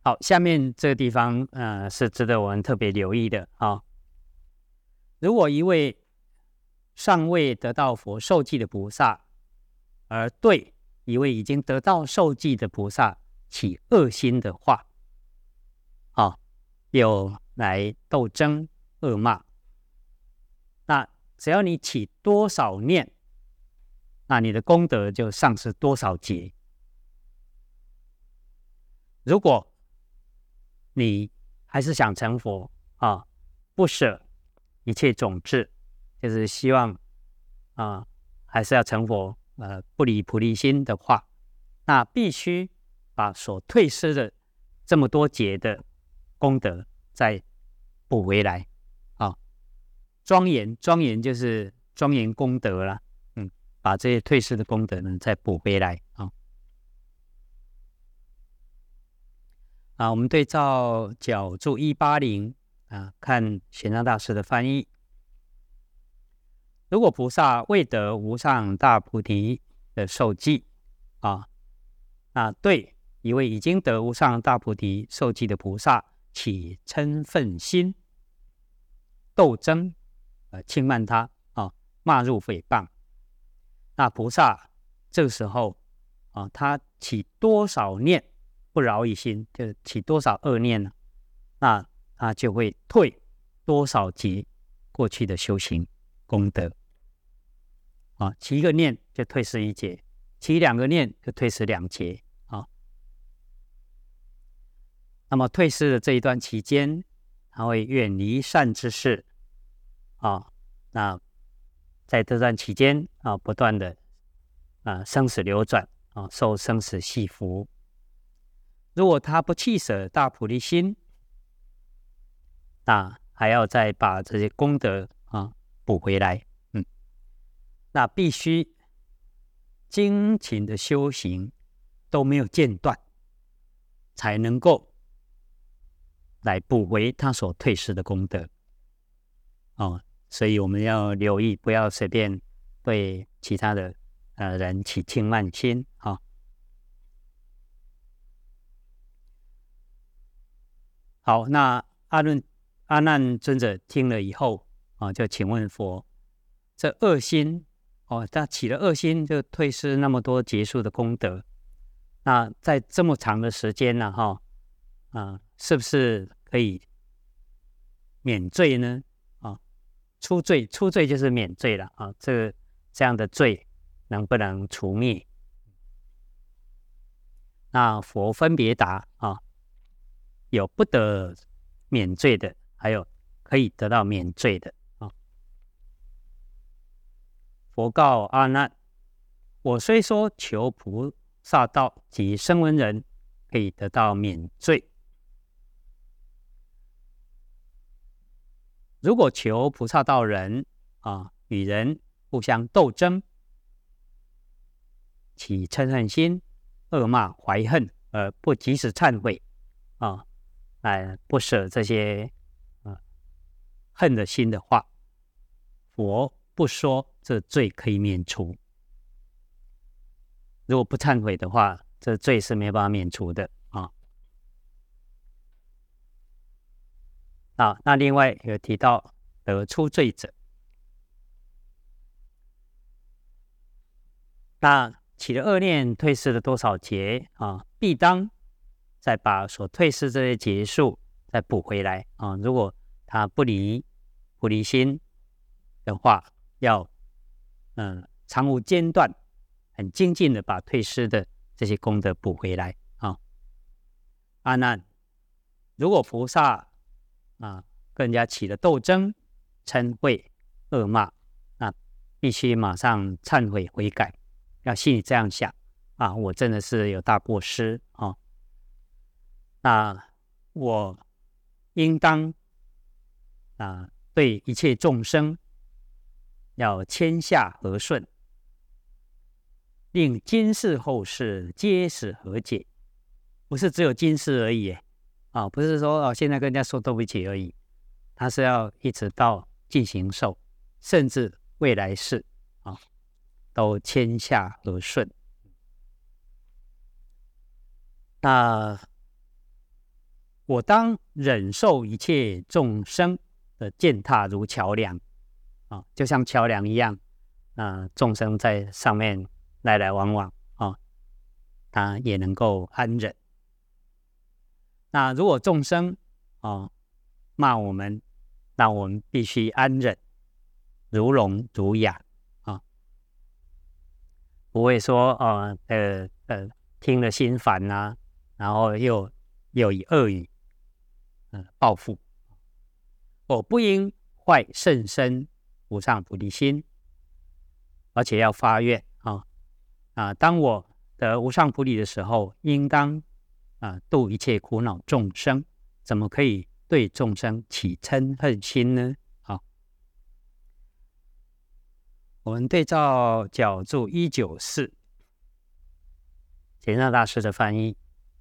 好，下面这个地方是值得我们特别留意的啊。如果一位尚未得到佛受记的菩萨，而对一位已经得到受记的菩萨起恶心的话，有来斗争恶骂，那只要你起多少念，那你的功德就丧失多少劫。如果你还是想成佛不舍一切种子，就是希望还是要成佛，不离菩提心的话，那必须把所退失的这么多劫的功德再补回来庄严就是庄严功德啦，把这些退失的功德呢再补回来我们对照角注180看玄奘大师的翻译。如果菩萨未得无上大菩提的受记那对一位已经得无上大菩提受记的菩萨起嗔忿心，斗争轻慢他骂入诽谤，那菩萨这个时候他起多少念不饶一心，就起多少恶念呢？那他就会退多少劫过去的修行功德起一个念就退失一劫，起2个念就退失2劫那么退失的这一段期间，他会远离善知识那在这段期间不断的生死流转受生死系缚。如果他不弃舍大菩提心，那还要再把这些功德补回来那必须精勤的修行都没有间断，才能够来补回他所退失的功德所以我们要留意，不要随便对其他的人起轻慢心好，那阿难尊者听了以后就请问佛，这恶心他起了恶心，就退失那么多劫数的功德，那在这么长的时间呢是不是可以免罪呢出罪就是免罪了这样的罪能不能除灭？那佛分别答有不得免罪的，还有可以得到免罪的佛告阿难，我虽说求菩萨道及声闻人可以得到免罪，如果求菩萨道人与人互相斗争，起嗔恨心，恶骂怀恨，而不及时忏悔不舍这些恨的心的话，佛不说这罪可以免除。如果不忏悔的话，这罪是没办法免除的那另外有提到得出罪者，那起了恶念退失了多少劫必当再把所退失这些劫数再补回来如果他不离菩提心的话，要长无间断，很精进的把退失的这些功德补回来阿难，如果菩萨跟人家起了斗争、嗔恚、恶骂，那必须马上忏悔悔改，要心里这样想我真的是有大过失那我应当对一切众生要谦下和顺，令今世后世皆使和解，不是只有今世而已不是说现在跟人家说对不起而已，他是要一直到尽形寿，甚至未来世都谦下和顺。那我当忍受一切众生的践踏如桥梁啊，就像桥梁一样，众生在上面来来往往啊，他也能够安忍。那如果众生骂我们，那我们必须安忍，如聋如哑啊，不会说听了心烦啊，然后又以恶语报复。我不应坏甚深无上菩提心，而且要发愿当我得无上菩提的时候，应当度一切苦恼众生，怎么可以对众生起嗔恨心呢？好，我们对照角注194，玄奘大师的翻译，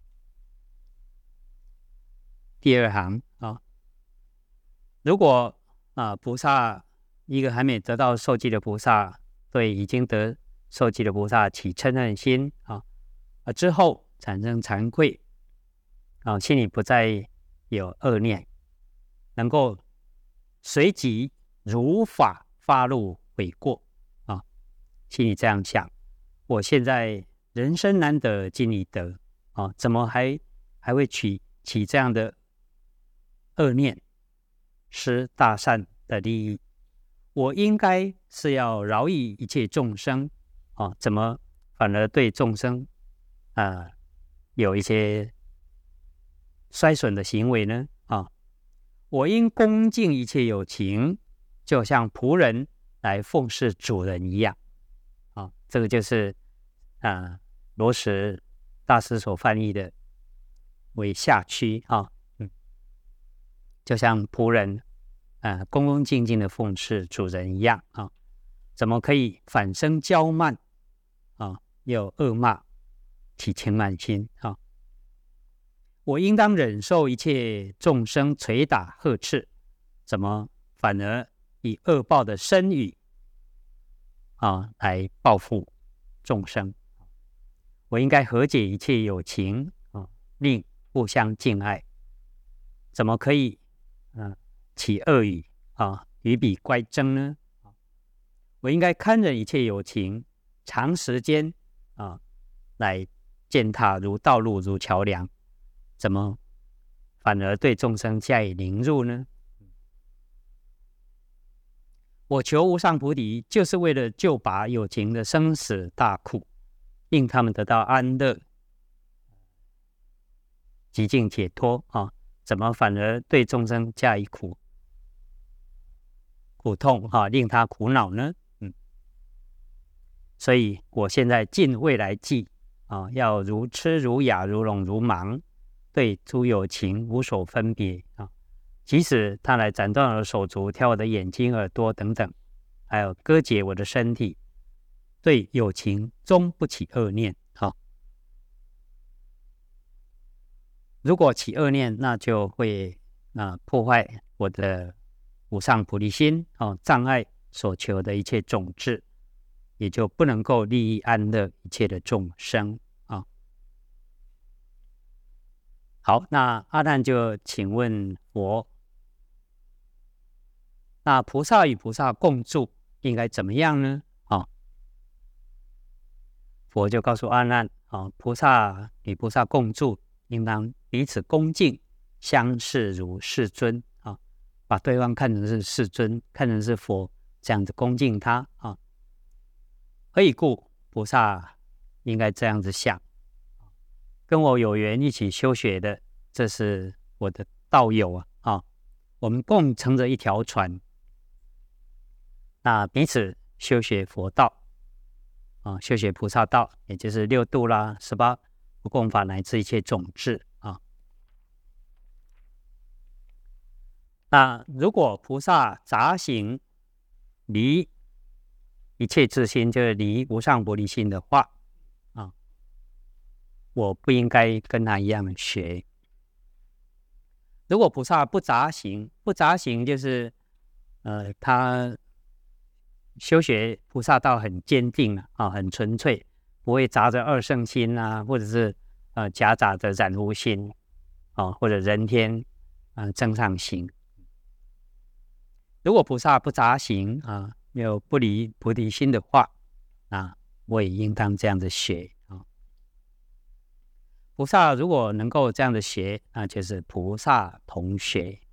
第2行如果菩萨一个还没得到受记的菩萨，对已经得受记的菩萨起嗔恨心之后产生惭愧心里不再有恶念，能够随即如法发露悔过心里这样想：我现在人生难得今已得怎么还会起这样的恶念，失大善的利益？我应该是要饶益一切众生怎么反而对众生有一些衰损的行为呢？我应恭敬一切有情，就像仆人来奉侍主人一样这个就是罗什大师所翻译的为下区就像仆人恭恭敬敬的奉侍主人一样怎么可以反生骄慢又恶骂起轻慢心我应当忍受一切众生捶打呵斥，怎么反而以恶报的身语来报复众生？我应该和解一切有情令互相敬爱，怎么可以起恶语与彼乖争呢？我应该堪忍一切有情，长时间来践踏如道路如桥梁，怎么反而对众生加以凌辱呢？我求无上菩提，就是为了救拔有情的生死大苦，令他们得到安乐、极尽解脱怎么反而对众生加以苦痛令他苦恼呢？所以我现在尽未来际要如痴如哑如聋如盲，对诸有情无所分别即使他来斩断我的手足，挑我的眼睛耳朵等等，还有割截我的身体，对有情终不起恶念如果起恶念，那就会破坏我的无上菩提心障碍所求的一切种智，也就不能够利益安乐一切的众生好，那阿难就请问佛，那菩萨与菩萨共住应该怎么样呢？佛就告诉阿难菩萨与菩萨共住，应当彼此恭敬，相视如世尊把对方看成是世尊，看成是佛，这样子恭敬他何以故？菩萨应该这样子想，跟我有缘一起修学的，这是我的道友我们共乘着一条船，那彼此修学佛道修学菩萨道，也就是六度啦、18不共法乃至一切种智那如果菩萨杂行离一切自心，就是离无上菩提心的话我不应该跟他一样学。如果菩萨不杂行，不杂行就是他修学菩萨道很坚定很纯粹，不会杂着二圣心或者是夹杂着染污心或者人天正上行。如果菩萨不杂行有不离菩提心的话我也应当这样子学菩萨如果能够这样的学就是菩萨同学